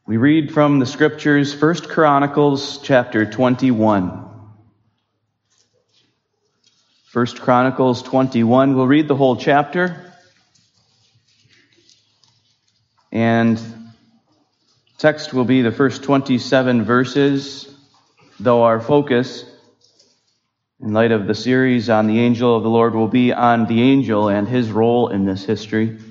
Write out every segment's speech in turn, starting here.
We read from the scriptures, 1 Chronicles chapter 21. 1 Chronicles 21, we'll read the whole chapter. And text will be the first 27 verses, though our focus, in light of the series on the angel of the Lord, will be on the angel and his role in this history.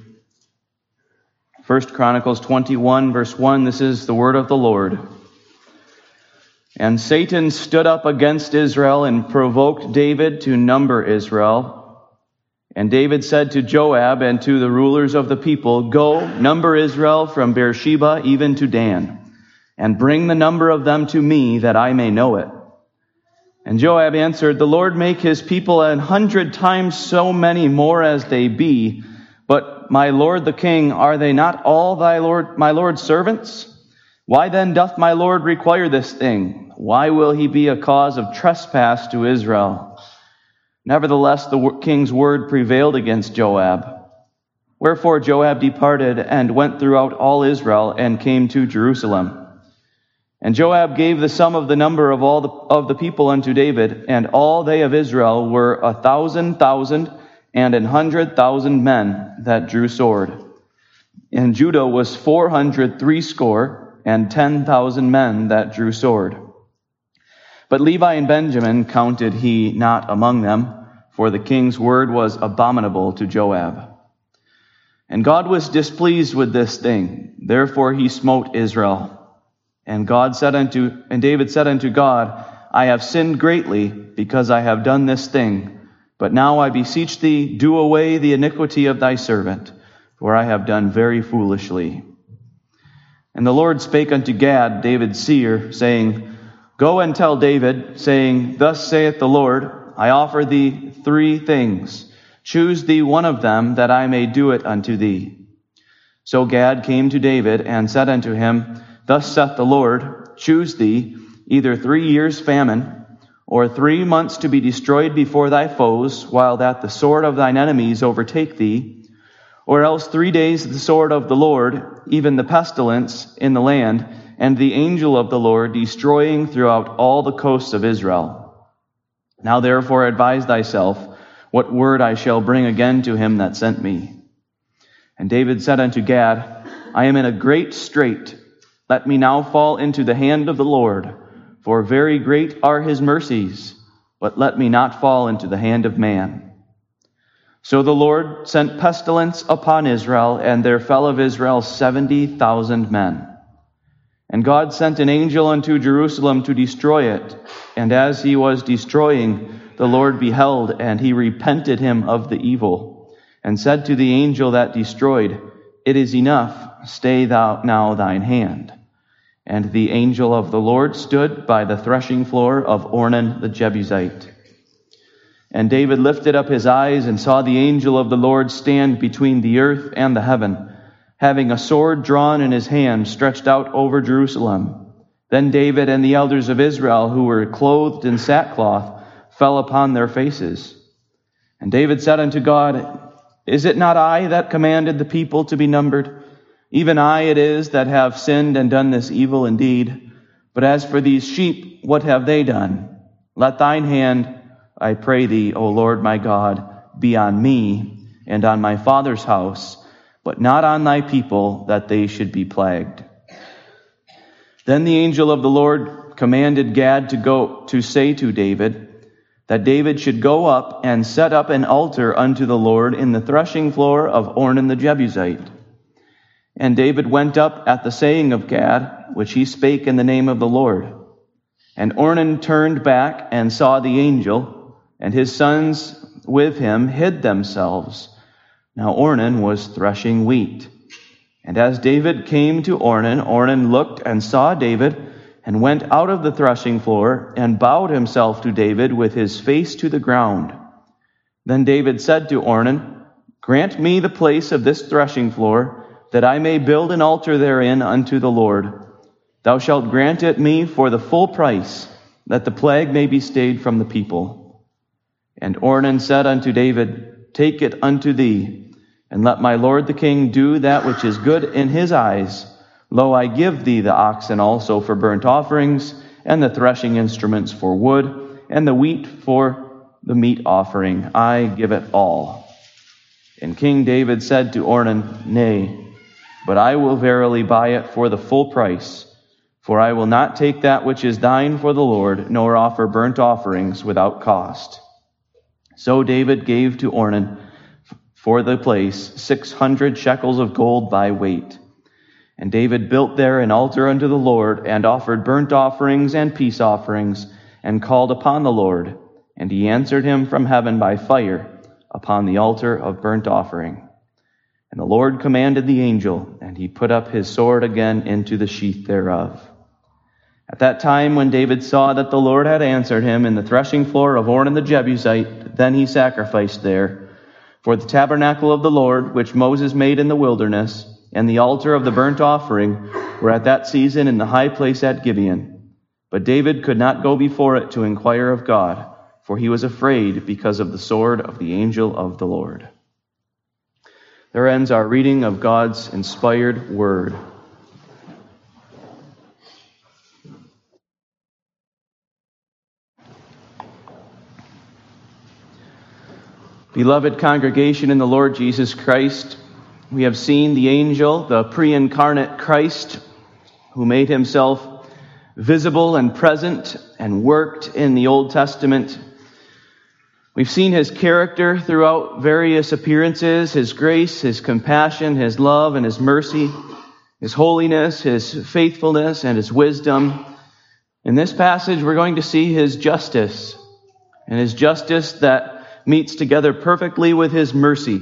1 Chronicles 21, verse 1, this is the word of the Lord. And Satan stood up against Israel and provoked David to number Israel. And David said to Joab and to the rulers of the people, "Go, number Israel from Beersheba even to Dan, and bring the number of them to me, that I may know it." And Joab answered, "The Lord make his people 100 times so many more as they be. But my lord the king, are they not all my lord's servants? Why then doth my lord require this thing? Why will he be a cause of trespass to Israel?" Nevertheless, the king's word prevailed against Joab. Wherefore Joab departed and went throughout all Israel and came to Jerusalem. And Joab gave the sum of the number of all of the people unto David, and all they of Israel were 1,000,000 and 100,000 men that drew sword. And Judah was 460 men that drew sword. But Levi and Benjamin counted he not among them, for the king's word was abominable to Joab. And God was displeased with this thing, therefore he smote Israel. And David said unto God, "I have sinned greatly, because I have done this thing. But now I beseech thee, do away the iniquity of thy servant, for I have done very foolishly." And the Lord spake unto Gad, David's seer, saying, "Go and tell David, saying, Thus saith the Lord, I offer thee 3 things. Choose thee one of them, that I may do it unto thee." So Gad came to David and said unto him, "Thus saith the Lord, choose thee either 3 years' famine, or 3 months to be destroyed before thy foes, while that the sword of thine enemies overtake thee, or else 3 days the sword of the Lord, even the pestilence in the land, and the angel of the Lord destroying throughout all the coasts of Israel. Now therefore advise thyself what word I shall bring again to him that sent me." And David said unto Gad, "I am in a great strait. Let me now fall into the hand of the Lord, for very great are his mercies, but let me not fall into the hand of man." So the Lord sent pestilence upon Israel, and there fell of Israel 70,000 men. And God sent an angel unto Jerusalem to destroy it. And as he was destroying, the Lord beheld, and he repented him of the evil, and said to the angel that destroyed, "It is enough, stay thou now thine hand." And the angel of the Lord stood by the threshing floor of Ornan the Jebusite. And David lifted up his eyes and saw the angel of the Lord stand between the earth and the heaven, having a sword drawn in his hand, stretched out over Jerusalem. Then David and the elders of Israel, who were clothed in sackcloth, fell upon their faces. And David said unto God, "Is it not I that commanded the people to be numbered? Even I it is that have sinned and done this evil indeed. But as for these sheep, what have they done? Let thine hand, I pray thee, O Lord my God, be on me and on my father's house, but not on thy people, that they should be plagued." Then the angel of the Lord commanded Gad to say to David, that David should go up and set up an altar unto the Lord in the threshing floor of Ornan the Jebusite. And David went up at the saying of Gad, which he spake in the name of the Lord. And Ornan turned back and saw the angel, and his sons with him hid themselves. Now Ornan was threshing wheat. And as David came to Ornan, Ornan looked and saw David, and went out of the threshing floor, and bowed himself to David with his face to the ground. Then David said to Ornan, "Grant me the place of this threshing floor, that I may build an altar therein unto the Lord. Thou shalt grant it me for the full price, that the plague may be stayed from the people." And Ornan said unto David, "Take it unto thee, and let my lord the king do that which is good in his eyes, Lo, I give thee the oxen also for burnt offerings, and the threshing instruments for wood, and the wheat for the meat offering. I give it all. And King David said to Ornan, Nay, but I will verily buy it for the full price, for I will not take that which is thine for the Lord, nor offer burnt offerings without cost. So David gave to Ornan for the place 600 shekels of gold by weight. And David built there an altar unto the Lord, and offered burnt offerings and peace offerings, and called upon the Lord. And he answered him from heaven by fire upon the altar of burnt offering. And the Lord commanded the angel, and he put up his sword again into the sheath thereof. At that time, when David saw that the Lord had answered him in the threshing floor of Ornan the Jebusite, then he sacrificed there. For the tabernacle of the Lord, which Moses made in the wilderness, and the altar of the burnt offering were at that season in the high place at Gibeon. But David could not go before it to inquire of God, for he was afraid because of the sword of the angel of the Lord. There ends our reading of God's inspired word. Beloved congregation in the Lord Jesus Christ, we have seen the angel, the pre-incarnate Christ, who made himself visible and present and worked in the Old Testament. We've seen his character throughout various appearances, his grace, his compassion, his love, and his mercy, his holiness, his faithfulness, and his wisdom. In this passage, we're going to see his justice, and his justice that meets together perfectly with his mercy.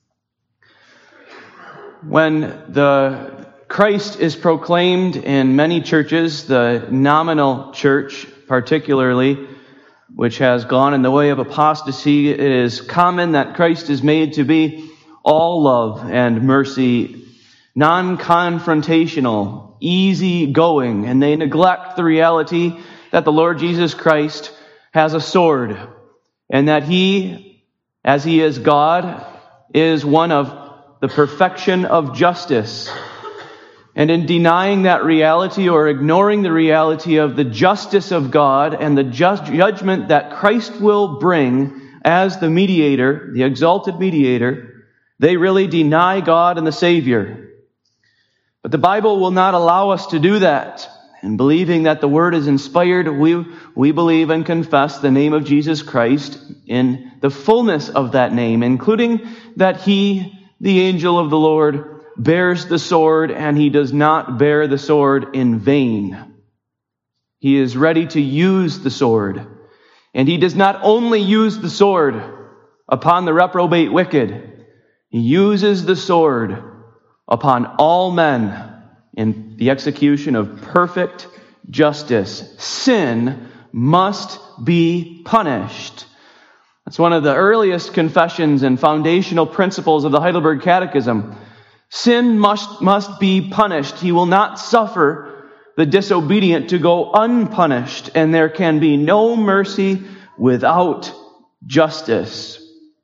When the Christ is proclaimed in many churches, the nominal church particularly, which has gone in the way of apostasy, it is common that Christ is made to be all love and mercy, non-confrontational, easy-going, and they neglect the reality that the Lord Jesus Christ has a sword, and that he, as he is God, is one of the perfection of justice. And in denying that reality or ignoring the reality of the justice of God and the judgment that Christ will bring as the mediator, the exalted mediator, they really deny God and the Savior. But the Bible will not allow us to do that. And believing that the Word is inspired, we believe and confess the name of Jesus Christ in the fullness of that name, including that He, the angel of the Lord, bears the sword, and he does not bear the sword in vain. He is ready to use the sword. And he does not only use the sword upon the reprobate wicked, he uses the sword upon all men in the execution of perfect justice. Sin must be punished. That's one of the earliest confessions and foundational principles of the Heidelberg Catechism. Sin must be punished. He will not suffer the disobedient to go unpunished, and there can be no mercy without justice.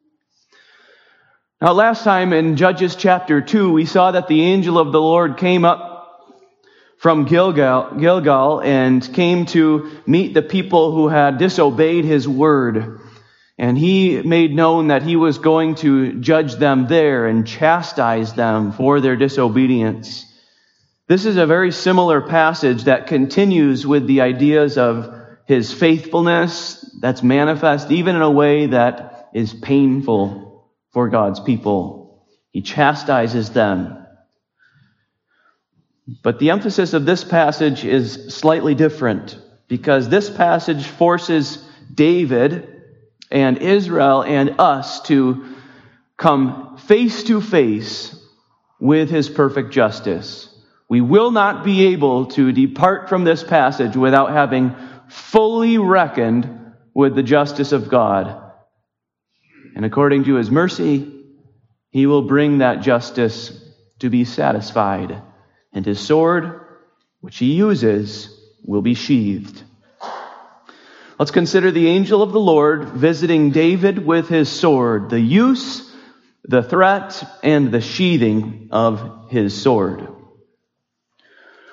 Now, last time in Judges chapter 2, we saw that the angel of the Lord came up from Gilgal and came to meet the people who had disobeyed his word. And he made known that he was going to judge them there and chastise them for their disobedience. This is a very similar passage that continues with the ideas of his faithfulness that's manifest even in a way that is painful for God's people. He chastises them. But the emphasis of this passage is slightly different, because this passage forces David and Israel and us to come face to face with his perfect justice. We will not be able to depart from this passage without having fully reckoned with the justice of God. And according to his mercy, he will bring that justice to be satisfied. And his sword, which he uses, will be sheathed. Let's consider the angel of the Lord visiting David with his sword, the use, the threat, and the sheathing of his sword.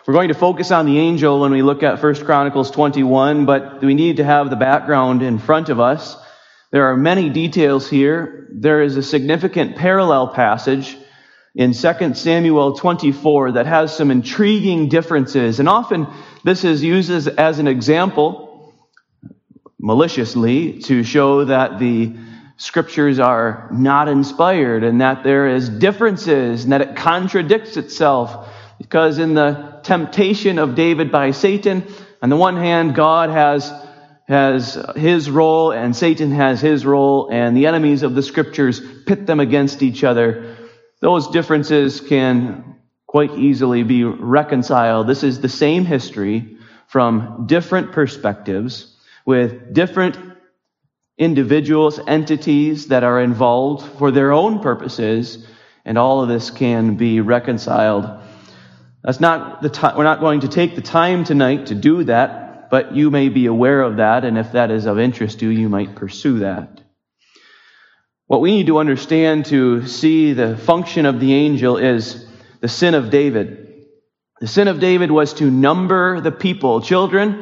We're going to focus on the angel when we look at 1 Chronicles 21, but we need to have the background in front of us. There are many details here. There is a significant parallel passage in 2 Samuel 24 that has some intriguing differences. And often this is used as an example, maliciously, to show that the Scriptures are not inspired and that there is differences and that it contradicts itself. Because in the temptation of David by Satan, on the one hand, God has his role and Satan has his role, and the enemies of the Scriptures pit them against each other. Those differences can quite easily be reconciled. This is the same history from different perspectives with different individuals, entities that are involved for their own purposes, and all of this can be reconciled. That's not the time. We're not going to take the time tonight to do that, but you may be aware of that, and if that is of interest to you, you might pursue that. What we need to understand to see the function of the angel is the sin of David. The sin of David was to number the people. Children,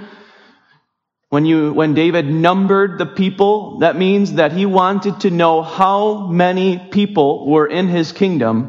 when David numbered the people, that means that he wanted to know how many people were in his kingdom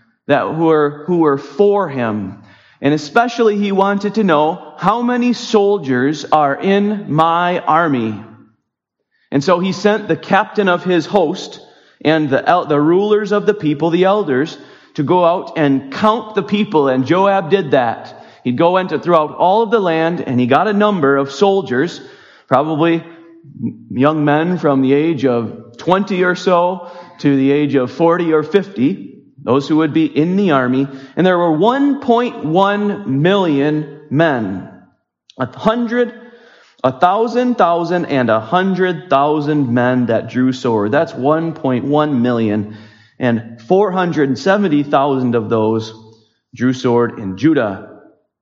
who were for him. And especially he wanted to know how many soldiers are in my army. And so he sent the captain of his host and the rulers of the people, the elders, to go out and count the people. And Joab did that. He'd go into throughout all of the land, and he got a number of soldiers, probably young men from the age of 20 or so to the age of 40 or 50, those who would be in the army. And there were 1.1 million men, 1,000, 1,000, and 100,000 men that drew sword. That's 1.1 million. And 470,000 of those drew sword in Judah.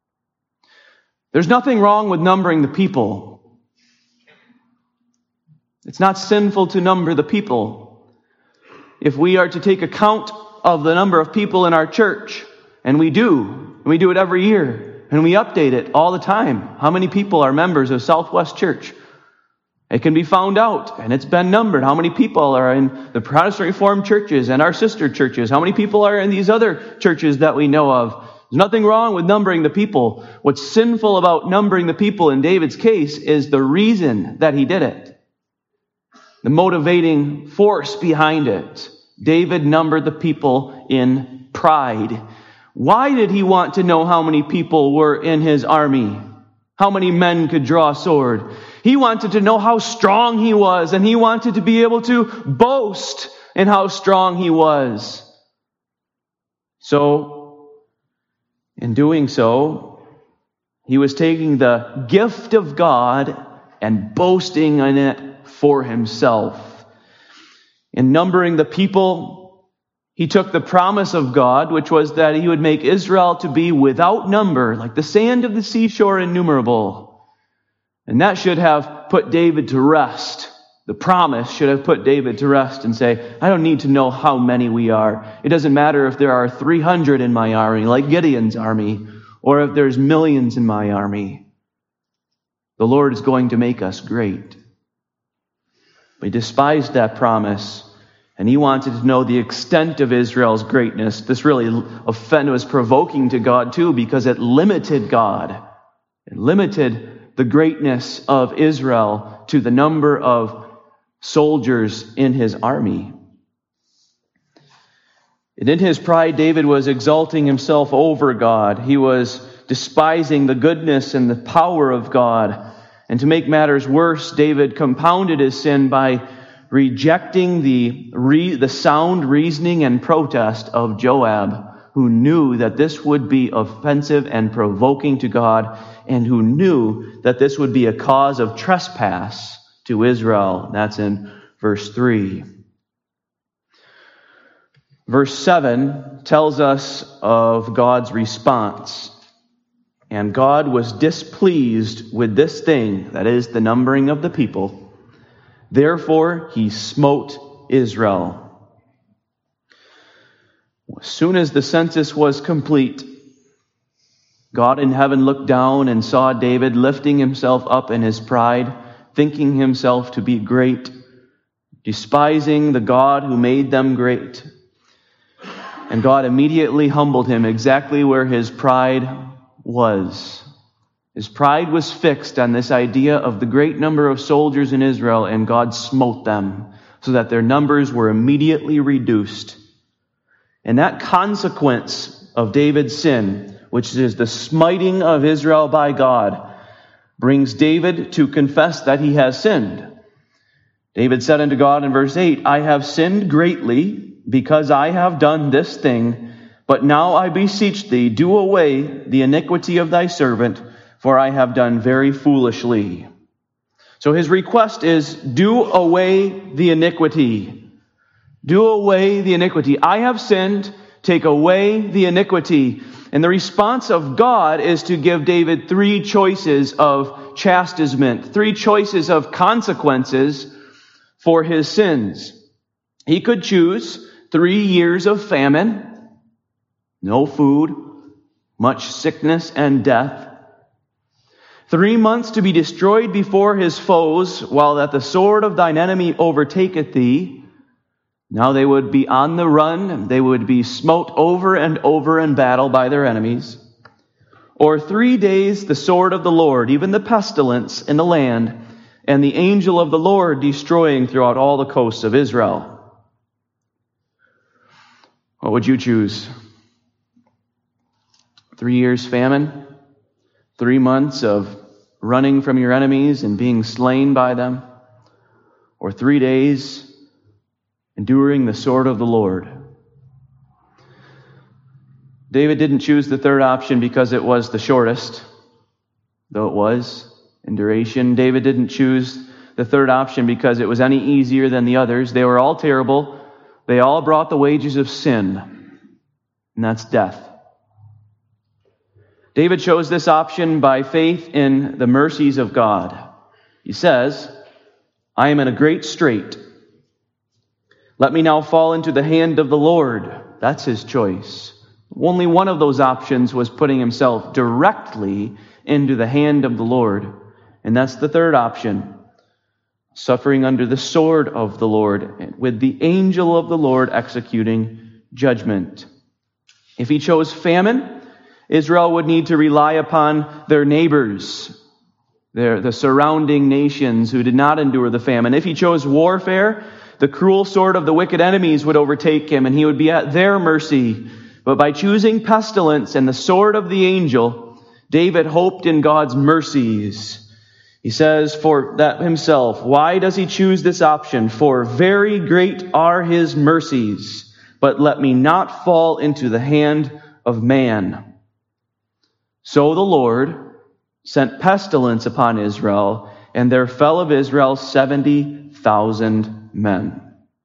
There's nothing wrong with numbering the people. It's not sinful to number the people. If we are to take account of the number of people in our church, and we do it every year, and we update it all the time. How many people are members of Southwest Church? It can be found out, and it's been numbered. How many people are in the Protestant Reformed churches and our sister churches? How many people are in these other churches that we know of? There's nothing wrong with numbering the people. What's sinful about numbering the people in David's case is the reason that he did it. The motivating force behind it. David numbered the people in pride. Why did he want to know how many people were in his army? How many men could draw a sword? He wanted to know how strong he was, and he wanted to be able to boast in how strong he was. So, in doing so, he was taking the gift of God and boasting in it for himself. In numbering the people, he took the promise of God, which was that he would make Israel to be without number, like the sand of the seashore, innumerable. And that should have put David to rest. The promise should have put David to rest and say, I don't need to know how many we are. It doesn't matter if there are 300 in my army, like Gideon's army, or if there's millions in my army. The Lord is going to make us great. He despised that promise, and he wanted to know the extent of Israel's greatness. This really was provoking to God too, because it limited God. It limited the greatness of Israel to the number of soldiers in his army. And in his pride, David was exalting himself over God. He was despising the goodness and the power of God. And to make matters worse, David compounded his sin by rejecting the sound reasoning and protest of Joab, who knew that this would be offensive and provoking to God, and who knew that this would be a cause of trespass to Israel. That's in verse 3. Verse 7 tells us of God's response. And God was displeased with this thing, that is, the numbering of the people. Therefore, he smote Israel. As soon as the census was complete, God in heaven looked down and saw David lifting himself up in his pride, thinking himself to be great, despising the God who made them great. And God immediately humbled him exactly where his pride was. His pride was fixed on this idea of the great number of soldiers in Israel, and God smote them so that their numbers were immediately reduced. And that consequence of David's sin, which is the smiting of Israel by God, brings David to confess that he has sinned. David said unto God in verse 8, I have sinned greatly because I have done this thing, but now I beseech thee, do away the iniquity of thy servant, for I have done very foolishly. So his request is, do away the iniquity. Do away the iniquity. I have sinned, take away the iniquity. And the response of God is to give David three choices of chastisement, three choices of consequences for his sins. He could choose 3 years of famine, no food, much sickness and death. 3 months to be destroyed before his foes, while that the sword of thine enemy overtaketh thee. Now they would be on the run. They would be smote over and over in battle by their enemies. Or 3 days the sword of the Lord, even the pestilence in the land, and the angel of the Lord destroying throughout all the coasts of Israel. What would you choose? 3 years famine? 3 months of running from your enemies and being slain by them? Or 3 days enduring the sword of the Lord? David didn't choose the third option because it was the shortest, though it was in duration. David didn't choose the third option because it was any easier than the others. They were all terrible. They all brought the wages of sin, and that's death. David chose this option by faith in the mercies of God. He says, I am in a great strait. Let me now fall into the hand of the Lord. That's his choice. Only one of those options was putting himself directly into the hand of the Lord. And that's the third option. Suffering under the sword of the Lord, with the angel of the Lord executing judgment. If he chose famine, Israel would need to rely upon their neighbors, the surrounding nations who did not endure the famine. If he chose warfare, the cruel sword of the wicked enemies would overtake him, and he would be at their mercy. But by choosing pestilence and the sword of the angel, David hoped in God's mercies. He says for that himself, why does he choose this option? For very great are his mercies, but let me not fall into the hand of man. So the Lord sent pestilence upon Israel, and there fell of Israel 70,000 men.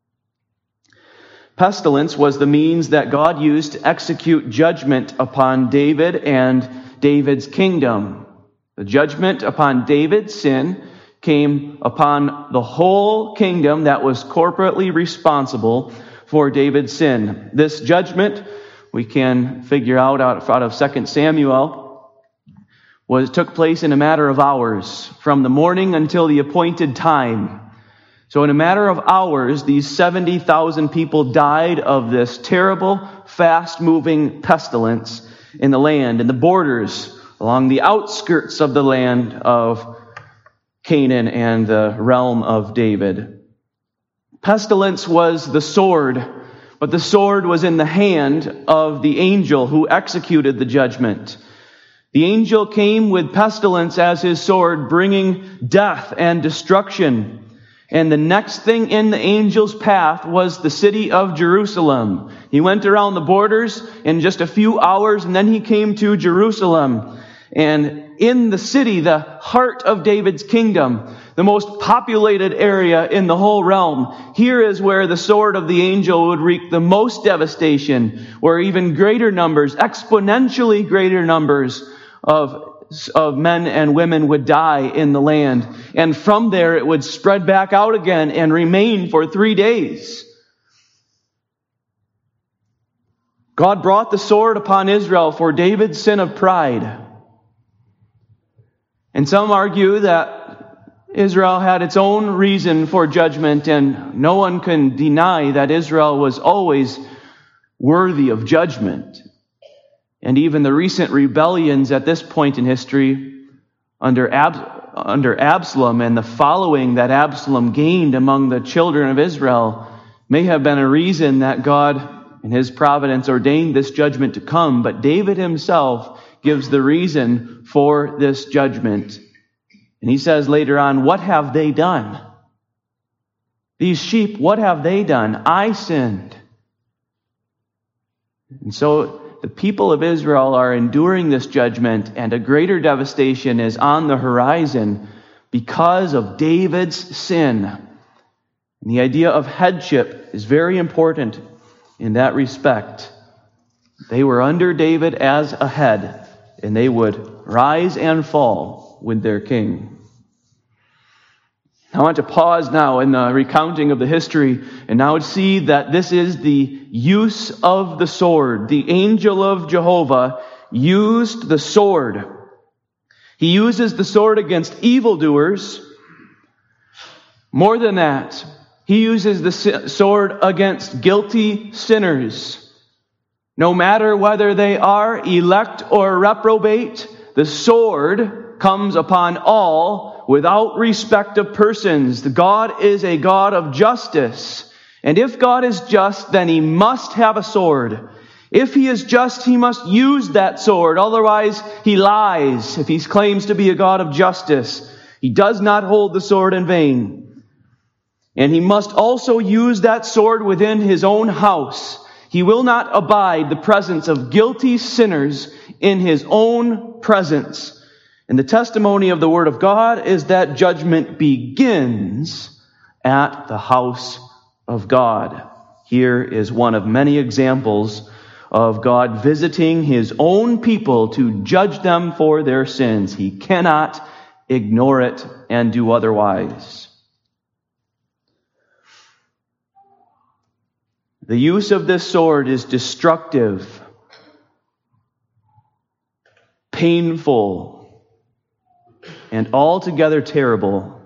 Pestilence was the means that God used to execute judgment upon David and David's kingdom. The judgment upon David's sin came upon the whole kingdom that was corporately responsible for David's sin. This judgment, we can figure out of 2 Samuel, took place in a matter of hours, from the morning until the appointed time. So in a matter of hours, these 70,000 people died of this terrible, fast-moving pestilence in the land, in the borders, along the outskirts of the land of Canaan and the realm of David. Pestilence was the sword, but the sword was in the hand of the angel who executed the judgment. The angel came with pestilence as his sword, bringing death and destruction. And the next thing in the angel's path was the city of Jerusalem. He went around the borders in just a few hours, and then he came to Jerusalem. And in the city, the heart of David's kingdom, the most populated area in the whole realm, here is where the sword of the angel would wreak the most devastation, where even greater numbers, exponentially greater numbers of men and women would die in the land. And from there it would spread back out again and remain for 3 days. God brought the sword upon Israel for David's sin of pride. And some argue that Israel had its own reason for judgment, and no one can deny that Israel was always worthy of judgment. And even the recent rebellions at this point in history under Absalom and the following that Absalom gained among the children of Israel may have been a reason that God in His providence ordained this judgment to come. But David himself gives the reason for this judgment. And he says later on, "What have they done? These sheep, what have they done? I sinned." And so the people of Israel are enduring this judgment, and a greater devastation is on the horizon because of David's sin. And the idea of headship is very important in that respect. They were under David as a head, and they would rise and fall with their king. I want to pause now in the recounting of the history and now see that this is the use of the sword. The angel of Jehovah used the sword. He uses the sword against evildoers. More than that, He uses the sword against guilty sinners. No matter whether they are elect or reprobate, the sword comes upon all without respect of persons. God is a God of justice. And if God is just, then He must have a sword. If He is just, He must use that sword. Otherwise, He lies if He claims to be a God of justice. He does not hold the sword in vain. And He must also use that sword within His own house. He will not abide the presence of guilty sinners in His own presence. And the testimony of the Word of God is that judgment begins at the house of God. Here is one of many examples of God visiting His own people to judge them for their sins. He cannot ignore it and do otherwise. The use of this sword is destructive, painful, and altogether terrible.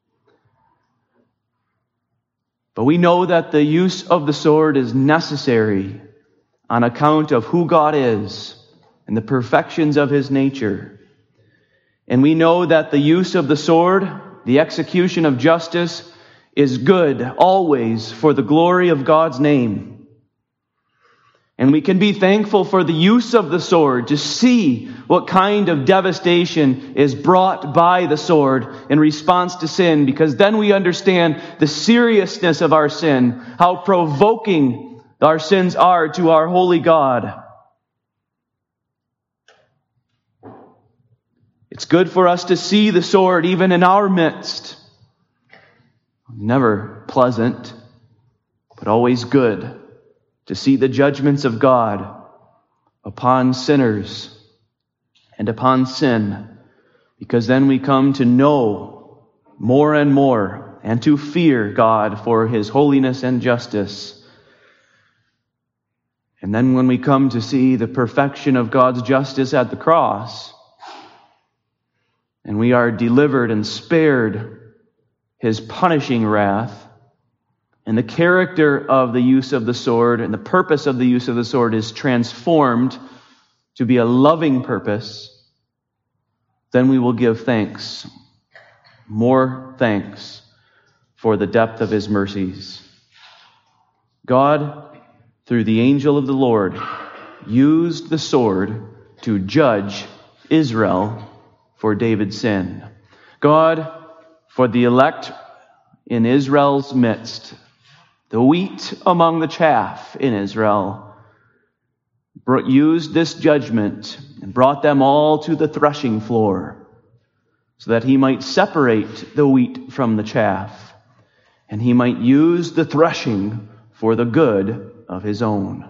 But we know that the use of the sword is necessary on account of who God is and the perfections of His nature. And we know that the use of the sword, the execution of justice, is good always for the glory of God's name. And we can be thankful for the use of the sword to see what kind of devastation is brought by the sword in response to sin, because then we understand the seriousness of our sin, how provoking our sins are to our holy God. It's good for us to see the sword even in our midst. Never pleasant, but always good to see the judgments of God upon sinners and upon sin, because then we come to know more and more and to fear God for His holiness and justice. And then when we come to see the perfection of God's justice at the cross, and we are delivered and spared His punishing wrath, and the character of the use of the sword and the purpose of the use of the sword is transformed to be a loving purpose, then we will give thanks, more thanks, for the depth of His mercies. God, through the angel of the Lord, used the sword to judge Israel for David's sin. God, for the elect in Israel's midst, the wheat among the chaff in Israel, used this judgment and brought them all to the threshing floor so that He might separate the wheat from the chaff, and He might use the threshing for the good of His own.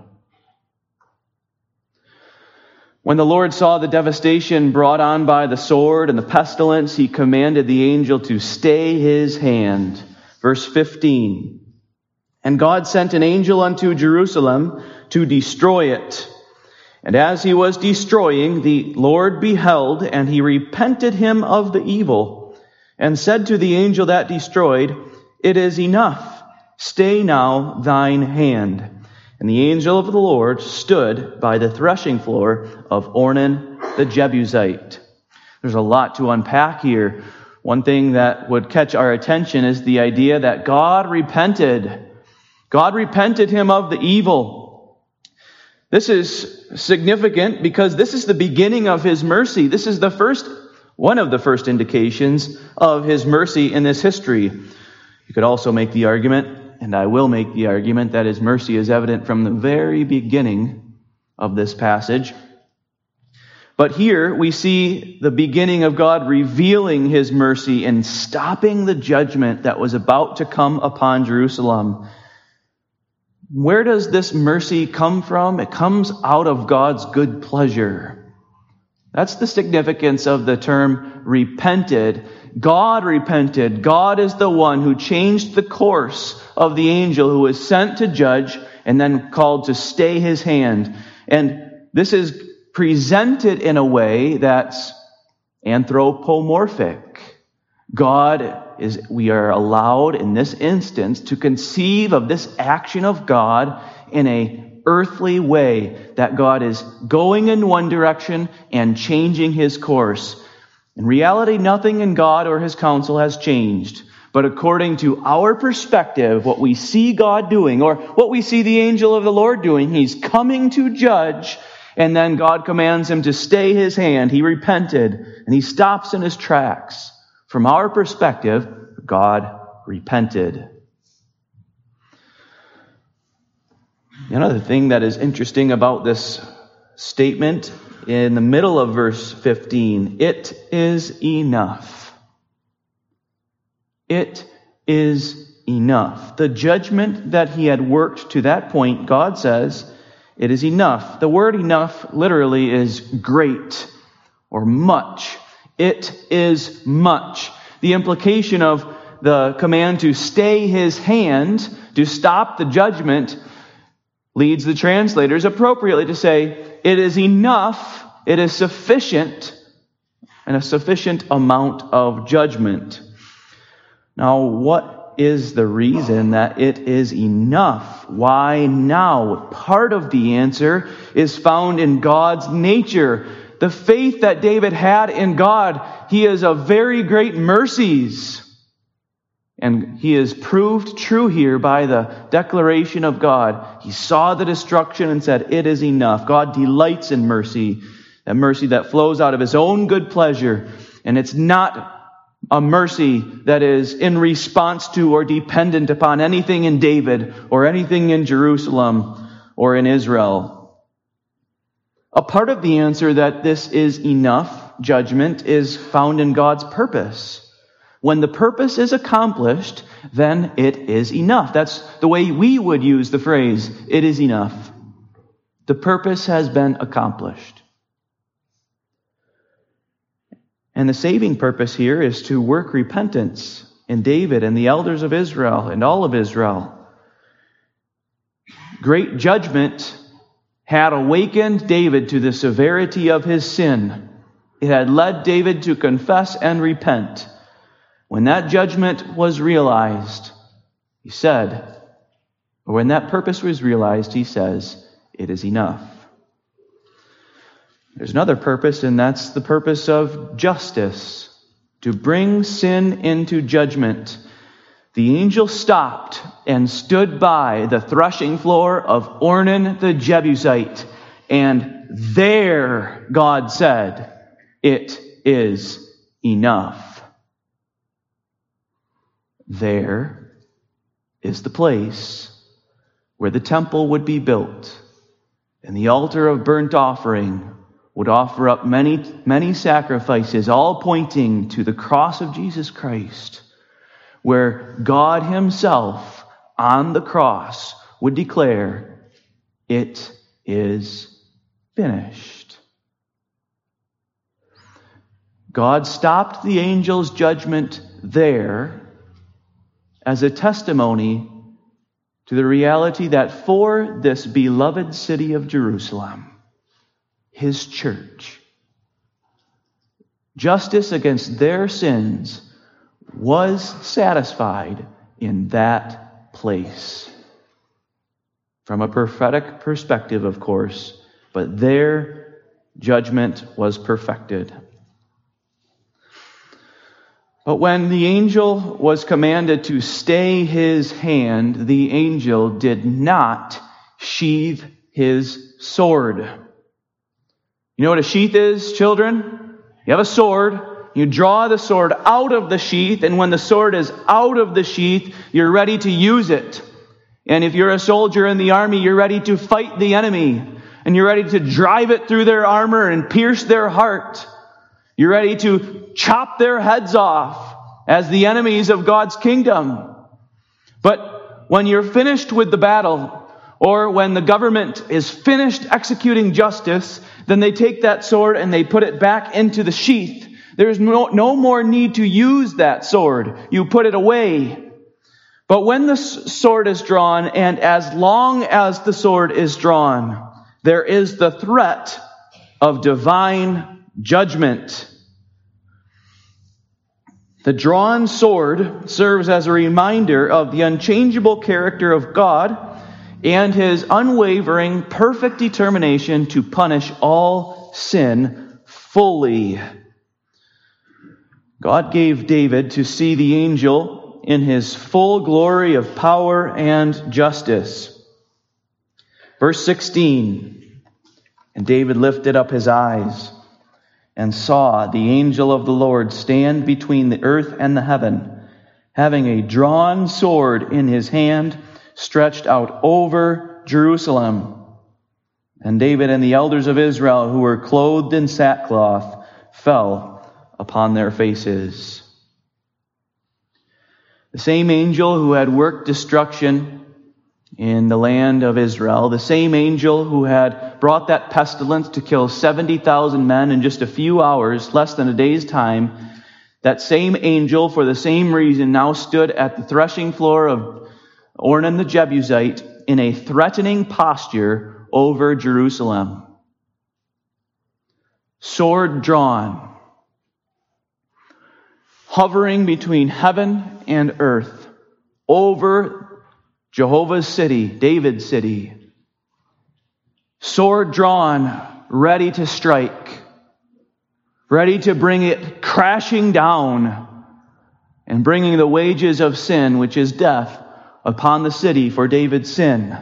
When the Lord saw the devastation brought on by the sword and the pestilence, He commanded the angel to stay his hand. Verse 15, "And God sent an angel unto Jerusalem to destroy it. And as he was destroying, the Lord beheld, and he repented him of the evil, and said to the angel that destroyed, It is enough. Stay now thine hand. And the angel of the Lord stood by the threshing floor of Ornan the Jebusite. There's a lot to unpack here. One thing that would catch our attention is the idea that God repented. God repented him of the evil. This is significant because this is the beginning of his mercy. This is one of the first indications of his mercy in this history. You could also make the argument, and I will make the argument, that his mercy is evident from the very beginning of this passage. But here we see the beginning of God revealing his mercy and stopping the judgment that was about to come upon Jerusalem. Where does this mercy come from? It comes out of God's good pleasure. That's the significance of the term repented. God repented. God is the one who changed the course of the angel who was sent to judge and then called to stay his hand. And this is presented in a way that's anthropomorphic. We are allowed in this instance to conceive of this action of God in a earthly way, that God is going in one direction and changing his course. In reality, nothing in God or his counsel has changed. But according to our perspective, what we see God doing, or what we see the angel of the Lord doing, he's coming to judge, and then God commands him to stay his hand. He repented, and he stops in his tracks. From our perspective, God repented. Another thing that is interesting about this statement in the middle of verse 15, it is enough. It is enough. The judgment that he had worked to that point, God says, it is enough. The word enough literally is great or much. It is much. The implication of the command to stay his hand, to stop the judgment, leads the translators appropriately to say, it is enough, it is sufficient, and a sufficient amount of judgment. Now, what is the reason that it is enough? Why now? Part of the answer is found in God's nature. The faith that David had in God, he is of very great mercies. And he is proved true here by the declaration of God. He saw the destruction and said, it is enough. God delights in mercy, that mercy that flows out of his own good pleasure. And it's not a mercy that is in response to or dependent upon anything in David or anything in Jerusalem or in Israel. A part of the answer that this is enough judgment is found in God's purpose. When the purpose is accomplished, then it is enough. That's the way we would use the phrase, it is enough. The purpose has been accomplished. And the saving purpose here is to work repentance in David and the elders of Israel and all of Israel. Great judgment had awakened David to the severity of his sin. It had led David to confess and repent. When that judgment was realized, he said, or when that purpose was realized, he says, it is enough. There's another purpose, and that's the purpose of justice, to bring sin into judgment. The angel stopped and stood by the threshing floor of Ornan the Jebusite, and there God said, it is enough. There is the place where the temple would be built, and the altar of burnt offering would offer up many, many sacrifices, all pointing to the cross of Jesus Christ, where God himself on the cross would declare, it is finished. God stopped the angel's judgment there as a testimony to the reality that for this beloved city of Jerusalem, his church, justice against their sins was satisfied in that place. From a prophetic perspective, of course, but their judgment was perfected. But when the angel was commanded to stay his hand, the angel did not sheathe his sword. You know what a sheath is, children? You have a sword. You draw the sword out of the sheath, and when the sword is out of the sheath, you're ready to use it. And if you're a soldier in the army, you're ready to fight the enemy, and you're ready to drive it through their armor and pierce their heart. You're ready to chop their heads off as the enemies of God's kingdom. But when you're finished with the battle, or when the government is finished executing justice, then they take that sword and they put it back into the sheath. There's no more need to use that sword. You put it away. But when the sword is drawn, and as long as the sword is drawn, there is the threat of divine judgment. The drawn sword serves as a reminder of the unchangeable character of God and his unwavering, perfect determination to punish all sin fully. God gave David to see the angel in his full glory of power and justice. Verse 16, and David lifted up his eyes and saw the angel of the Lord stand between the earth and the heaven, having a drawn sword in his hand, stretched out over Jerusalem. And David and the elders of Israel, who were clothed in sackcloth, fell upon their faces. The same angel who had worked destruction in the land of Israel, the same angel who had brought that pestilence to kill 70,000 men in just a few hours, less than a day's time, that same angel, for the same reason, now stood at the threshing floor of Ornan the Jebusite in a threatening posture over Jerusalem. Sword drawn, hovering between heaven and earth over Jehovah's city, David's city. Sword drawn, ready to strike, ready to bring it crashing down and bringing the wages of sin, which is death, upon the city for David's sin.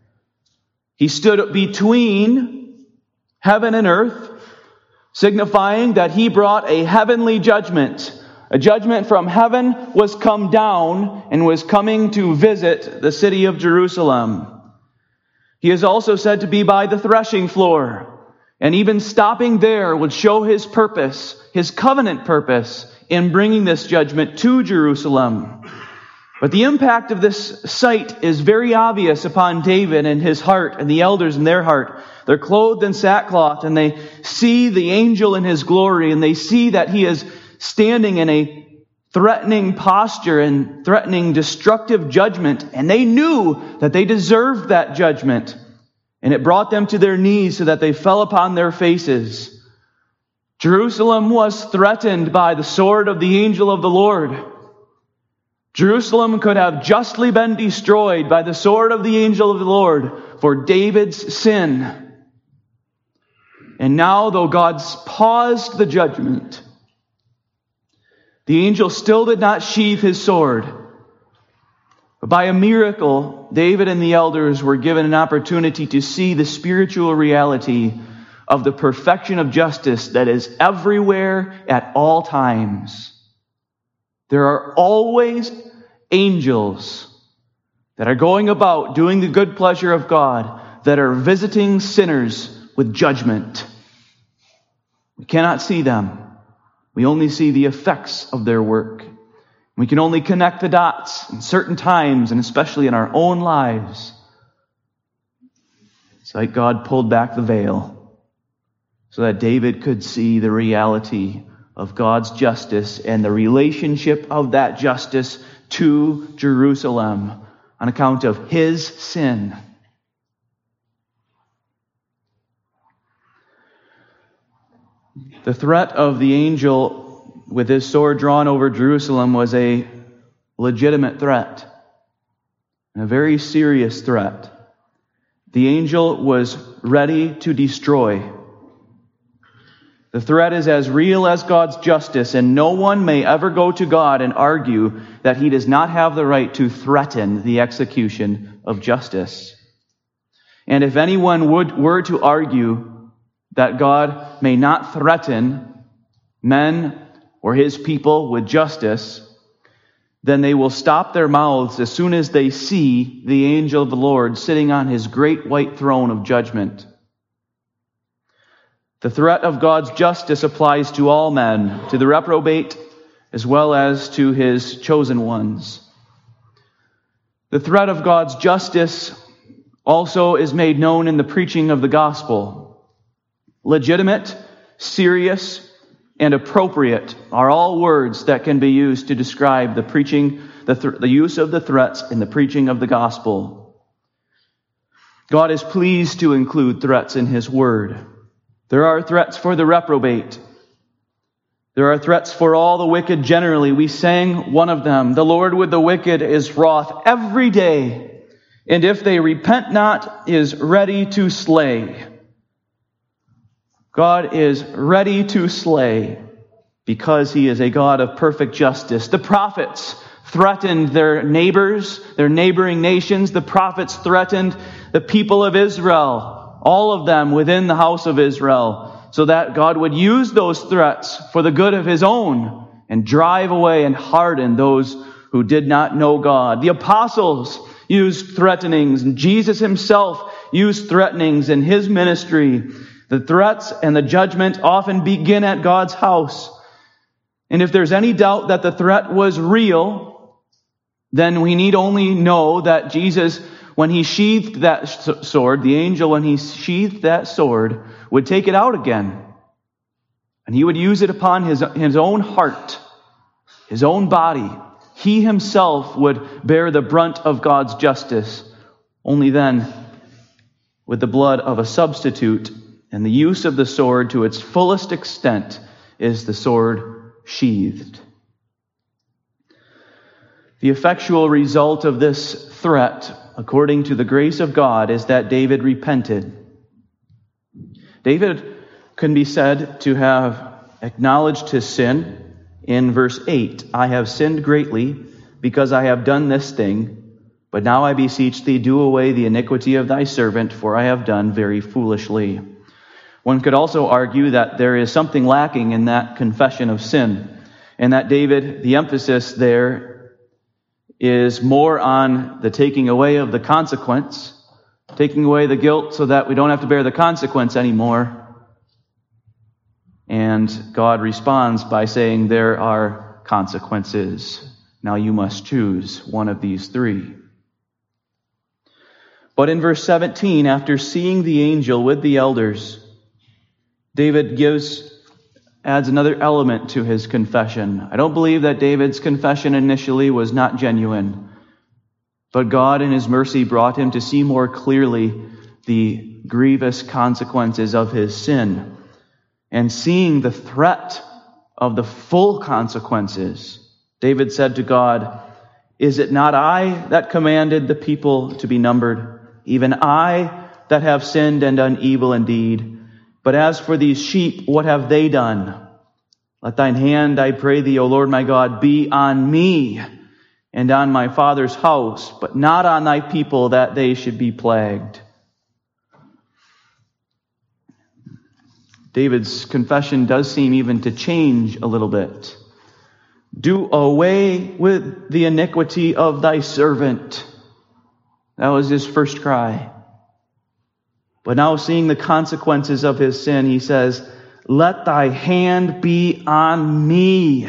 He stood between heaven and earth, signifying that he brought a heavenly judgment. A judgment from heaven was come down and was coming to visit the city of Jerusalem. He is also said to be by the threshing floor, and even stopping there would show his purpose, his covenant purpose, in bringing this judgment to Jerusalem. But the impact of this sight is very obvious upon David and his heart and the elders in their heart. They're clothed in sackcloth, and they see the angel in his glory, and they see that he is standing in a threatening posture and threatening destructive judgment. And they knew that they deserved that judgment. And it brought them to their knees so that they fell upon their faces. Jerusalem was threatened by the sword of the angel of the Lord. Jerusalem could have justly been destroyed by the sword of the angel of the Lord for David's sin. And now, though God's paused the judgment, the angel still did not sheathe his sword. But by a miracle, David and the elders were given an opportunity to see the spiritual reality of the perfection of justice that is everywhere at all times. There are always angels that are going about doing the good pleasure of God, that are visiting sinners with judgment. We cannot see them. We only see the effects of their work. We can only connect the dots in certain times, and especially in our own lives. It's like God pulled back the veil so that David could see the reality of God's justice and the relationship of that justice to Jerusalem, on account of his sin. The threat of the angel with his sword drawn over Jerusalem was a legitimate threat, a very serious threat. The angel was ready to destroy. The threat is as real as God's justice, and no one may ever go to God and argue that he does not have the right to threaten the execution of justice. And if anyone were to argue that God may not threaten men or his people with justice, then they will stop their mouths as soon as they see the angel of the Lord sitting on his great white throne of judgment. The threat of God's justice applies to all men, to the reprobate as well as to his chosen ones. The threat of God's justice also is made known in the preaching of the gospel. Legitimate, serious, and appropriate are all words that can be used to describe the preaching, the use of the threats in the preaching of the gospel. God is pleased to include threats in his word. There are threats for the reprobate. There are threats for all the wicked generally. We sang one of them. The Lord with the wicked is wroth every day, and if they repent not, is ready to slay. God is ready to slay because he is a God of perfect justice. The prophets threatened their neighbors, their neighboring nations. The prophets threatened the people of Israel, all of them within the house of Israel, so that God would use those threats for the good of his own and drive away and harden those who did not know God. The apostles used threatenings, and Jesus himself used threatenings in his ministry. The threats and the judgment often begin at God's house. And if there's any doubt that the threat was real, then we need only know that Jesus, when he sheathed that sword, the angel, when he sheathed that sword, would take it out again. And he would use it upon his own heart, his own body. He himself would bear the brunt of God's justice. Only then, with the blood of a substitute, and the use of the sword to its fullest extent, is the sword sheathed. The effectual result of this threat, according to the grace of God, is that David repented. David can be said to have acknowledged his sin in verse 8. I have sinned greatly because I have done this thing, but now I beseech thee, do away the iniquity of thy servant, for I have done very foolishly. One could also argue that there is something lacking in that confession of sin, and that David, the emphasis there is more on the taking away of the consequence, taking away the guilt so that we don't have to bear the consequence anymore. And God responds by saying there are consequences. Now you must choose one of these three. But in verse 17, after seeing the angel with the elders, David adds another element to his confession. I don't believe that David's confession initially was not genuine, but God in his mercy brought him to see more clearly the grievous consequences of his sin. And seeing the threat of the full consequences, David said to God, "Is it not I that commanded the people to be numbered? Even I that have sinned and done evil indeed. But as for these sheep, what have they done? Let thine hand, I pray thee, O Lord my God, be on me and on my father's house, but not on thy people, that they should be plagued." David's confession does seem even to change a little bit. Do away with the iniquity of thy servant. That was his first cry. But now, seeing the consequences of his sin, he says, let thy hand be on me.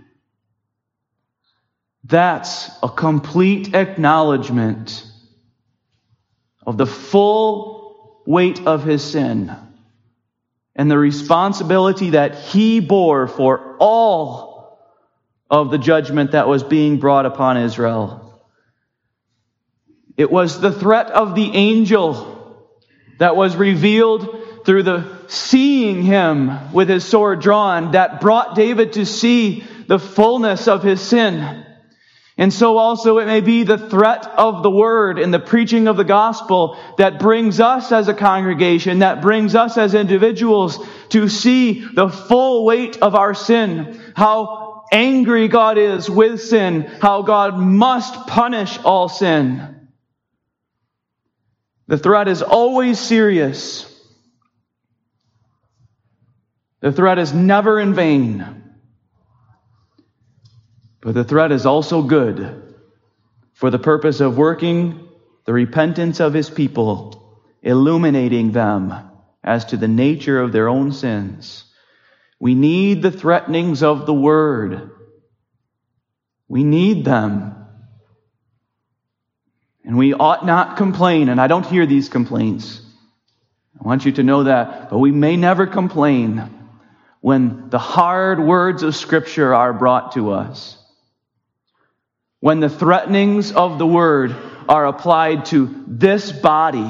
That's a complete acknowledgement of the full weight of his sin and the responsibility that he bore for all of the judgment that was being brought upon Israel. It was the threat of the angel that was revealed through the seeing him with his sword drawn that brought David to see the fullness of his sin. And so also it may be the threat of the word and the preaching of the gospel that brings us as a congregation, that brings us as individuals to see the full weight of our sin, how angry God is with sin, how God must punish all sin. The threat is always serious. The threat is never in vain. But the threat is also good for the purpose of working the repentance of His people, illuminating them as to the nature of their own sins. We need the threatenings of the Word. We need them. And we ought not complain, and I don't hear these complaints. I want you to know that, but we may never complain when the hard words of Scripture are brought to us. When the threatenings of the Word are applied to this body.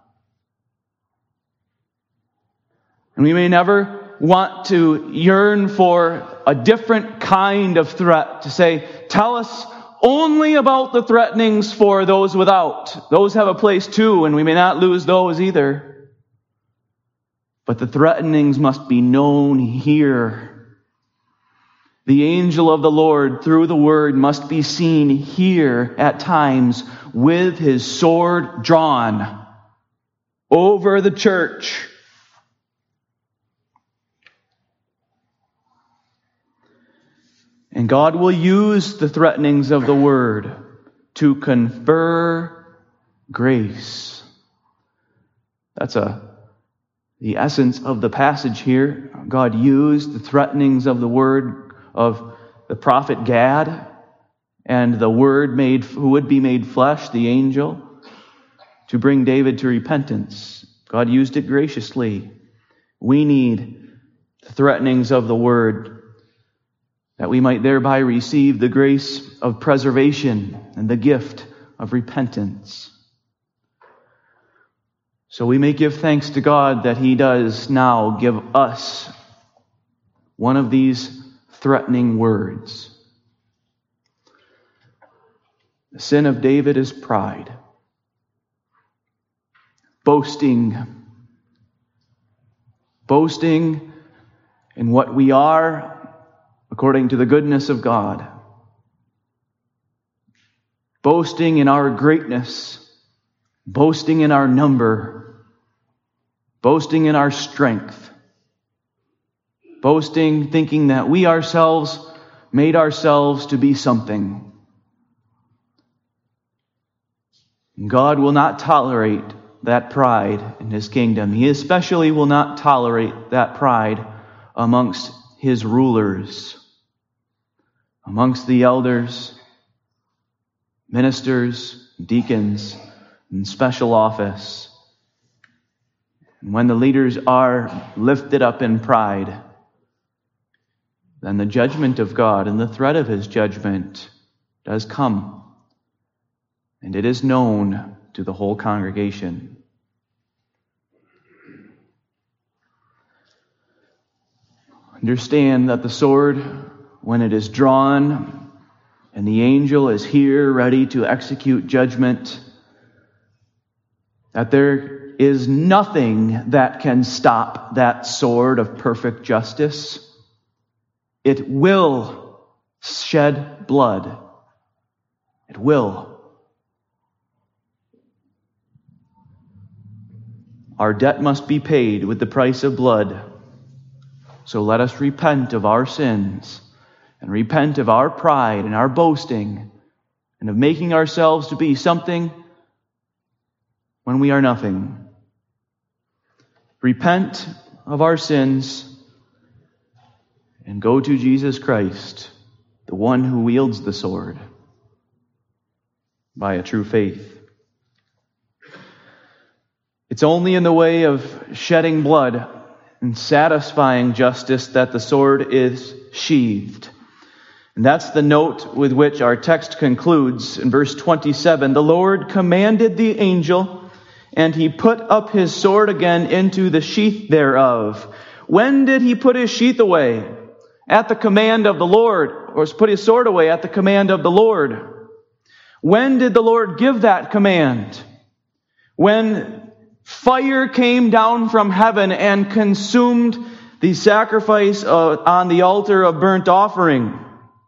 And we may never want to yearn for a different kind of threat, to say, tell us only about the threatenings for those without. Those have a place too, and we may not lose those either. But the threatenings must be known here. The angel of the Lord, through the Word, must be seen here at times with his sword drawn over the church. And God will use the threatenings of the Word to confer grace. That's the essence of the passage here. God used the threatenings of the Word of the prophet Gad and the Word who would be made flesh, the angel, to bring David to repentance. God used it graciously. We need the threatenings of the Word that we might thereby receive the grace of preservation and the gift of repentance. So we may give thanks to God that He does now give us one of these threatening words. The sin of David is pride, boasting in what we are according to the goodness of God, boasting in our greatness, boasting in our number, boasting in our strength, boasting, thinking that we ourselves made ourselves to be something. God will not tolerate that pride in His kingdom. He especially will not tolerate that pride amongst His rulers, amongst the elders, ministers, deacons, in special office. And when the leaders are lifted up in pride, then the judgment of God and the threat of His judgment does come. And it is known to the whole congregation. Understand that the sword, when it is drawn and the angel is here ready to execute judgment, that there is nothing that can stop that sword of perfect justice. It will shed blood. It will. Our debt must be paid with the price of blood. So let us repent of our sins and repent of our pride and our boasting and of making ourselves to be something when we are nothing. Repent of our sins and go to Jesus Christ, the one who wields the sword, by a true faith. It's only in the way of shedding blood and satisfying justice that the sword is sheathed. And that's the note with which our text concludes in verse 27. The Lord commanded the angel, and he put up his sword again into the sheath thereof. When did he put his sheath away? At the command of the Lord, or put his sword away at the command of the Lord. When did the Lord give that command? When fire came down from heaven and consumed the sacrifice on the altar of burnt offering.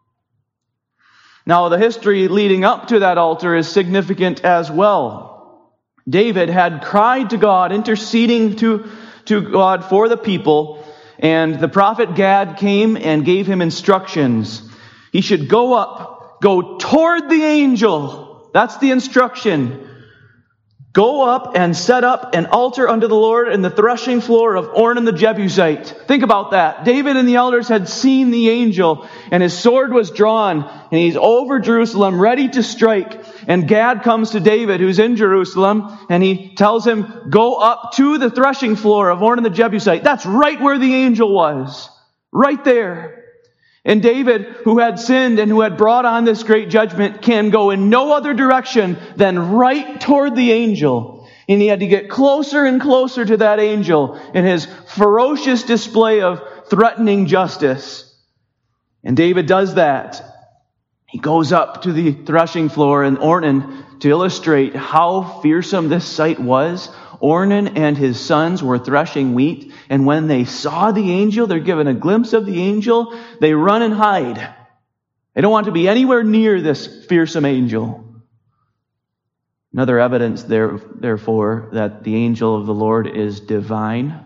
Now, the history leading up to that altar is significant as well. David had cried to God, interceding to God for the people, and the prophet Gad came and gave him instructions. He should go toward the angel. That's the instruction. Go up and set up an altar unto the Lord in the threshing floor of Ornan the Jebusite. Think about that. David and the elders had seen the angel, and his sword was drawn, and he's over Jerusalem, ready to strike. And Gad comes to David, who's in Jerusalem, and he tells him, go up to the threshing floor of Ornan the Jebusite. That's right where the angel was. Right there. And David, who had sinned and who had brought on this great judgment, can go in no other direction than right toward the angel. And he had to get closer and closer to that angel in his ferocious display of threatening justice. And David does that. He goes up to the threshing floor in Ornan to illustrate how fearsome this sight was. Ornan and his sons were threshing wheat, and when they saw the angel, they're given a glimpse of the angel, they run and hide. They don't want to be anywhere near this fearsome angel. Another evidence, therefore, that the angel of the Lord is divine.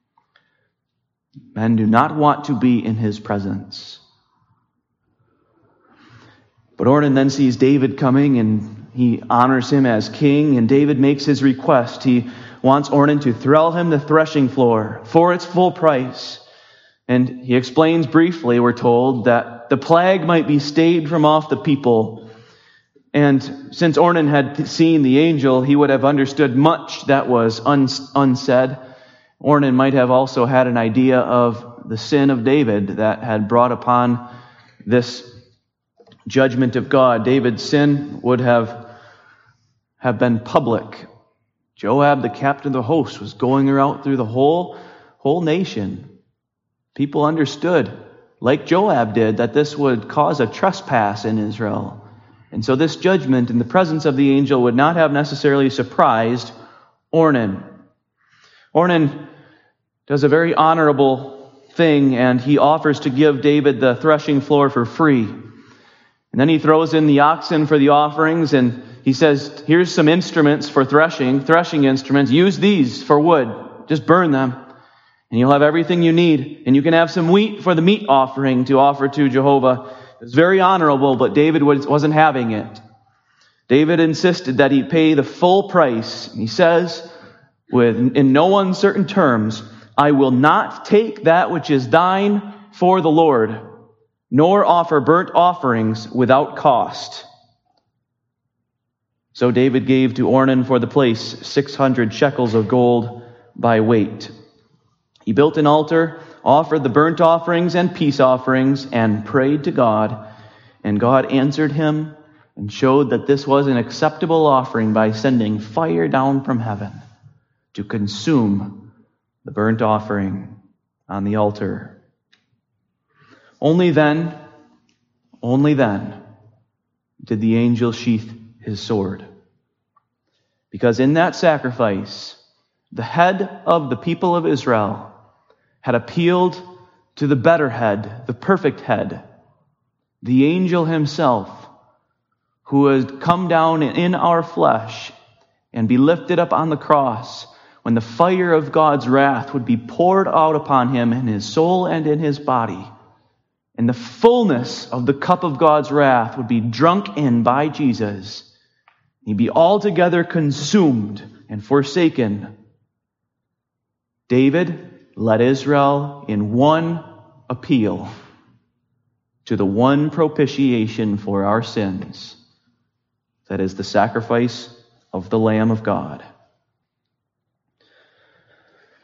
Men do not want to be in his presence. But Ornan then sees David coming, and he honors him as king, and David makes his request. He wants Ornan to throw him the threshing floor for its full price. And he explains briefly, we're told, that the plague might be stayed from off the people. And since Ornan had seen the angel, he would have understood much that was unsaid. Ornan might have also had an idea of the sin of David that had brought upon this judgment of God. David's sin would have been public. Joab, the captain of the host, was going around through the whole nation. People understood, like Joab did, that this would cause a trespass in Israel. And so this judgment in the presence of the angel would not have necessarily surprised Ornan. Ornan does a very honorable thing, and he offers to give David the threshing floor for free. And then he throws in the oxen for the offerings, and he says, here's some instruments for threshing instruments. Use these for wood. Just burn them, and you'll have everything you need. And you can have some wheat for the meat offering to offer to Jehovah. It's very honorable, but David wasn't having it. David insisted that he pay the full price. He says, in no uncertain terms, I will not take that which is thine for the Lord, nor offer burnt offerings without cost. So David gave to Ornan for the place 600 shekels of gold by weight. He built an altar, offered the burnt offerings and peace offerings, and prayed to God. And God answered him and showed that this was an acceptable offering by sending fire down from heaven to consume the burnt offering on the altar. Only then did the angel sheath his sword. Because in that sacrifice, the head of the people of Israel had appealed to the better head, the perfect head, the angel himself, who had come down in our flesh and be lifted up on the cross when the fire of God's wrath would be poured out upon him in his soul and in his body. And the fullness of the cup of God's wrath would be drunk in by Jesus. He'd be altogether consumed and forsaken. David led Israel in one appeal to the one propitiation for our sins. That is the sacrifice of the Lamb of God.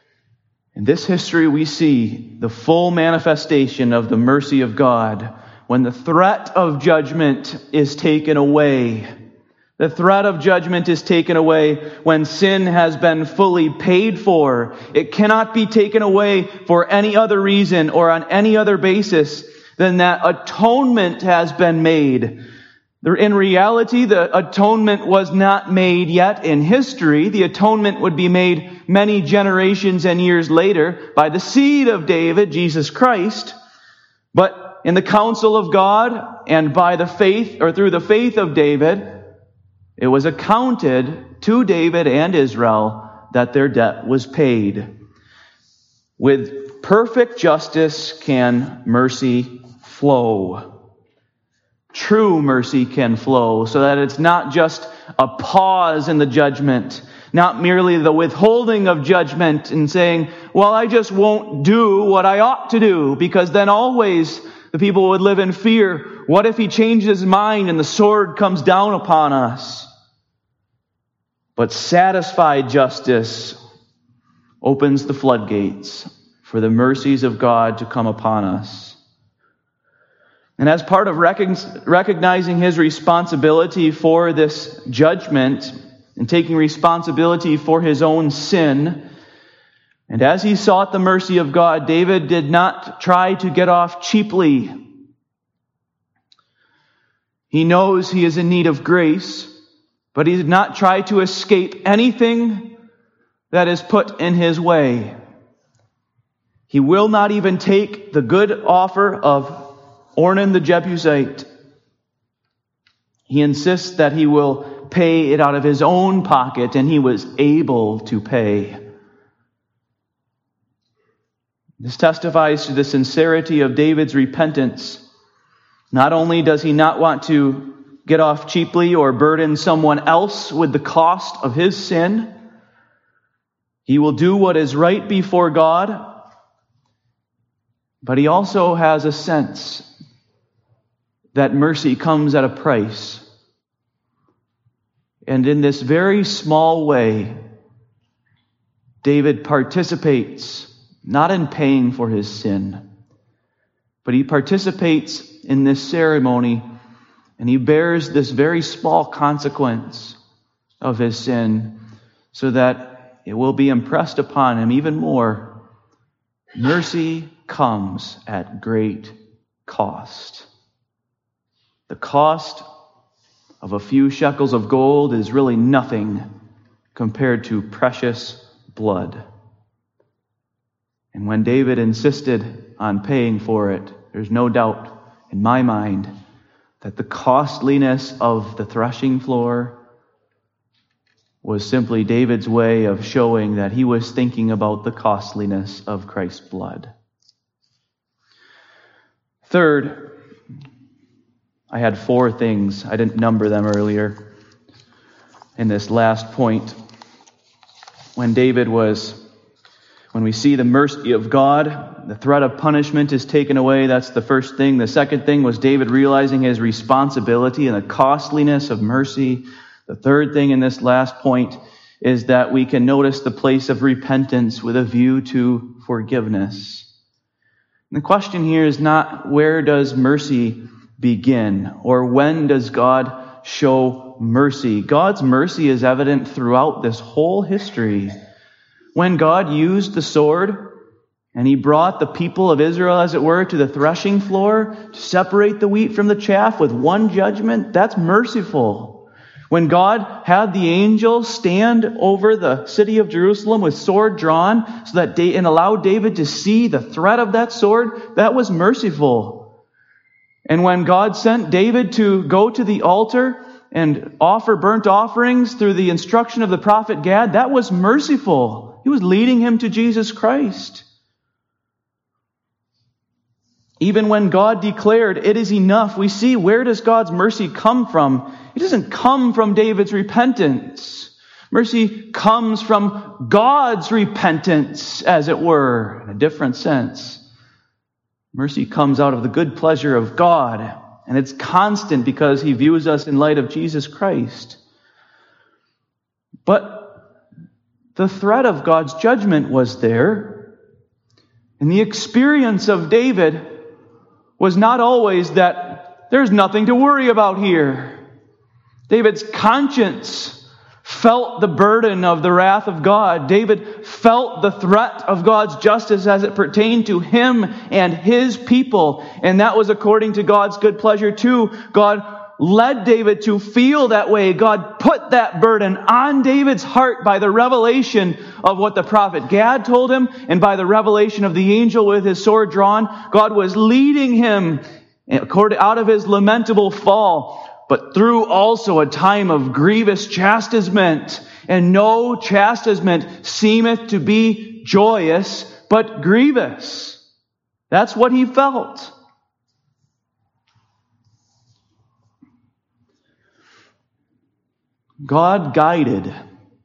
In this history, we see the full manifestation of the mercy of God when the threat of judgment is taken away. The threat of judgment is taken away when sin has been fully paid for. It cannot be taken away for any other reason or on any other basis than that atonement has been made. In reality, the atonement was not made yet in history. The atonement would be made many generations and years later by the seed of David, Jesus Christ. But in the counsel of God and by the faith, or through the faith of David, it was accounted to David and Israel that their debt was paid. With perfect justice can mercy flow. True mercy can flow, so that it's not just a pause in the judgment, not merely the withholding of judgment and saying, well, I just won't do what I ought to do, because then always the people would live in fear. What if he changes his mind and the sword comes down upon us? But satisfied justice opens the floodgates for the mercies of God to come upon us. And as part of recognizing his responsibility for this judgment and taking responsibility for his own sin, and as he sought the mercy of God, David did not try to get off cheaply. He knows he is in need of grace, but he did not try to escape anything that is put in his way. He will not even take the good offer of Ornan the Jebusite. He insists that he will pay it out of his own pocket, and he was able to pay. This testifies to the sincerity of David's repentance. Not only does he not want to get off cheaply or burden someone else with the cost of his sin, he will do what is right before God, but he also has a sense that mercy comes at a price. And in this very small way, David participates not in paying for his sin, but he participates in this ceremony, and he bears this very small consequence of his sin so that it will be impressed upon him even more. Mercy comes at great cost. The cost of a few shekels of gold is really nothing compared to precious blood. And when David insisted on paying for it, there's no doubt in my mind that the costliness of the threshing floor was simply David's way of showing that he was thinking about the costliness of Christ's blood. Third, I had 4 things. I didn't number them earlier. In this last point, when we see the mercy of God, the threat of punishment is taken away. That's the first thing. The second thing was David realizing his responsibility and the costliness of mercy. The third thing in this last point is that we can notice the place of repentance with a view to forgiveness. And the question here is not where does mercy begin or when does God show mercy. God's mercy is evident throughout this whole history. When God used the sword and he brought the people of Israel, as it were, to the threshing floor to separate the wheat from the chaff with one judgment, that's merciful. When God had the angel stand over the city of Jerusalem with sword drawn so that and allowed David to see the threat of that sword, that was merciful. And when God sent David to go to the altar and offer burnt offerings through the instruction of the prophet Gad, that was merciful. He was leading him to Jesus Christ. Even when God declared, "It is enough," we see, where does God's mercy come from? It doesn't come from David's repentance. Mercy comes from God's repentance, as it were, in a different sense. Mercy comes out of the good pleasure of God, and it's constant because he views us in light of Jesus Christ. But the threat of God's judgment was there, and the experience of David was not always that there's nothing to worry about here. David's conscience felt the burden of the wrath of God. David felt the threat of God's justice as it pertained to him and his people. And that was according to God's good pleasure too. God led David to feel that way. God put that burden on David's heart by the revelation of what the prophet Gad told him and by the revelation of the angel with his sword drawn. God was leading him out of his lamentable fall, but through also a time of grievous chastisement. And no chastisement seemeth to be joyous, but grievous. That's what he felt. God guided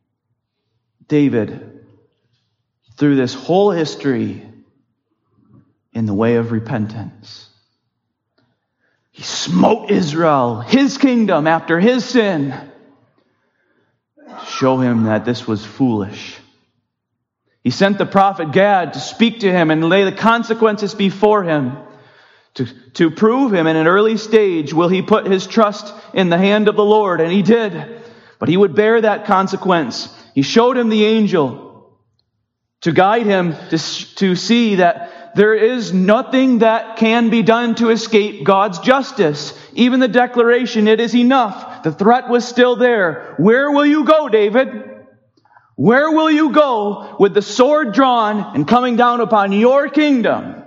David through this whole history in the way of repentance. He smote Israel, his kingdom, after his sin, to show him that this was foolish. He sent the prophet Gad to speak to him and lay the consequences before him, to prove him in an early stage will he put his trust in the hand of the Lord, and he did. But he would bear that consequence. He showed him the angel to guide him to see that there is nothing that can be done to escape God's justice. Even the declaration, it is enough. The threat was still there. Where will you go, David? Where will you go with the sword drawn and coming down upon your kingdom?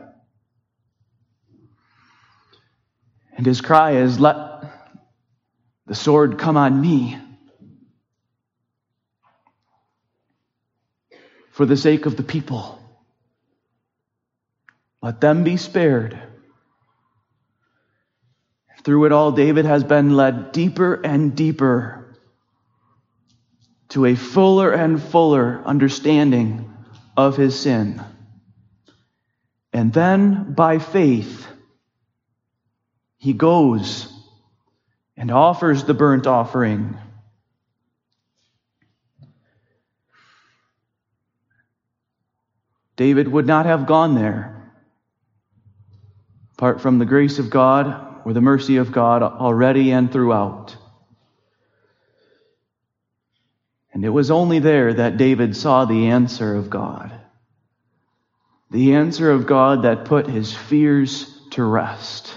And his cry is, let the sword come on me. For the sake of the people, let them be spared. Through it all, David has been led deeper and deeper to a fuller and fuller understanding of his sin. And then, by faith, he goes and offers the burnt offering. David would not have gone there apart from the grace of God or the mercy of God already and throughout. And it was only there that David saw the answer of God. The answer of God that put his fears to rest.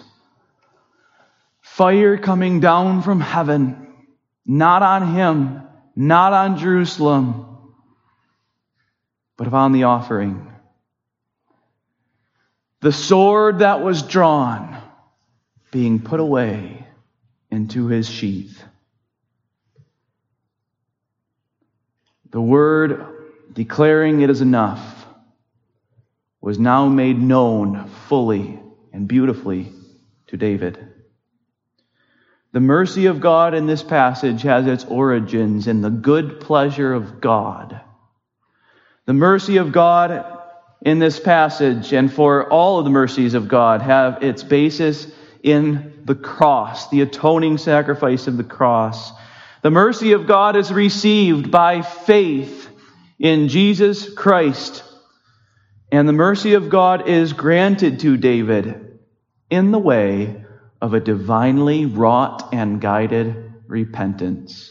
Fire coming down from heaven, not on him, not on Jerusalem, but upon the offering. The sword that was drawn being put away into his sheath. The word declaring it is enough was now made known fully and beautifully to David. The mercy of God in this passage has its origins in the good pleasure of God. The mercy of God in this passage, and for all of the mercies of God, have its basis in the cross, the atoning sacrifice of the cross. The mercy of God is received by faith in Jesus Christ, and the mercy of God is granted to David in the way of a divinely wrought and guided repentance.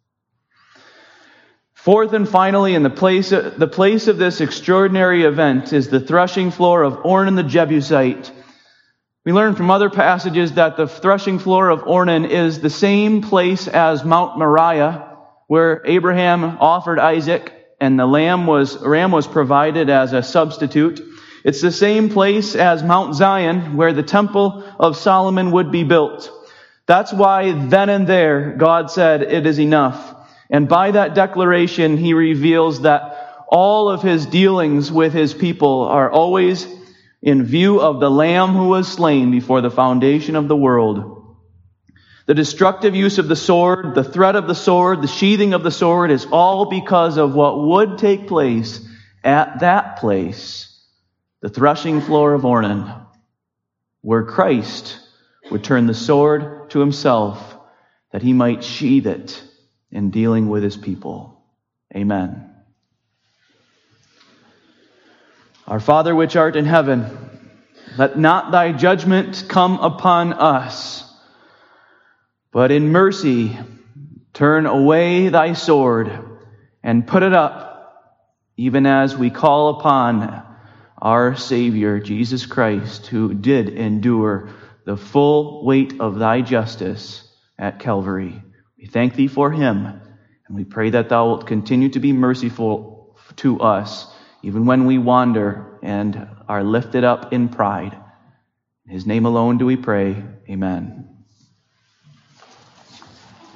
Fourth and finally, in the place of this extraordinary event is the threshing floor of Ornan the Jebusite. We learn from other passages that the threshing floor of Ornan is the same place as Mount Moriah, where Abraham offered Isaac and the ram was provided as a substitute. It's the same place as Mount Zion, where the temple of Solomon would be built. That's why then and there God said, "It is enough." And by that declaration, he reveals that all of his dealings with his people are always in view of the Lamb who was slain before the foundation of the world. The destructive use of the sword, the threat of the sword, the sheathing of the sword is all because of what would take place at that place, the threshing floor of Ornan, where Christ would turn the sword to himself that he might sheathe it in dealing with his people. Amen. Our Father which art in heaven, Let not thy judgment come upon us, but in mercy turn away thy sword and put it up, even as we call upon our Savior, Jesus Christ, who did endure the full weight of thy justice at Calvary. We thank thee for him, and we pray that thou wilt continue to be merciful to us, even when we wander and are lifted up in pride. In his name alone do we pray. Amen.